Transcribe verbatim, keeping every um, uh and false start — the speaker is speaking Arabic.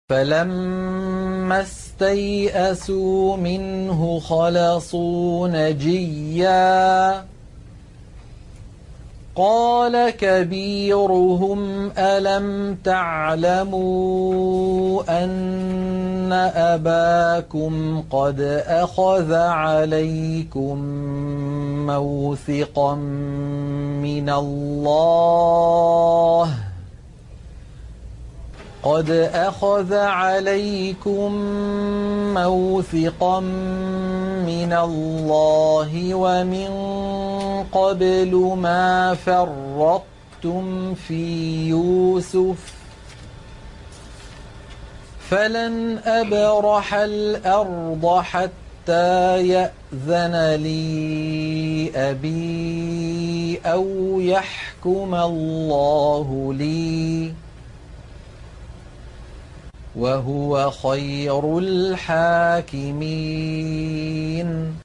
فَلَمَّا اسْتَيْأَسُوا مِنْهُ خَلَصُوا نَجِيًّا قَالَ كَبِيرُهُمْ أَلَمْ تَعْلَمُوا أَنَّ أَبَاكُمْ قَدْ أَخَذَ عَلَيْكُم مَّوْثِقًا مِّنَ اللَّهِ قد أخذ عليكم موثقا من الله ومن قبل ما فرطتم في يوسف فلن أبرح الأرض حتى يأذن لي أبي أو يحكم الله لي وهو خير الحاكمين.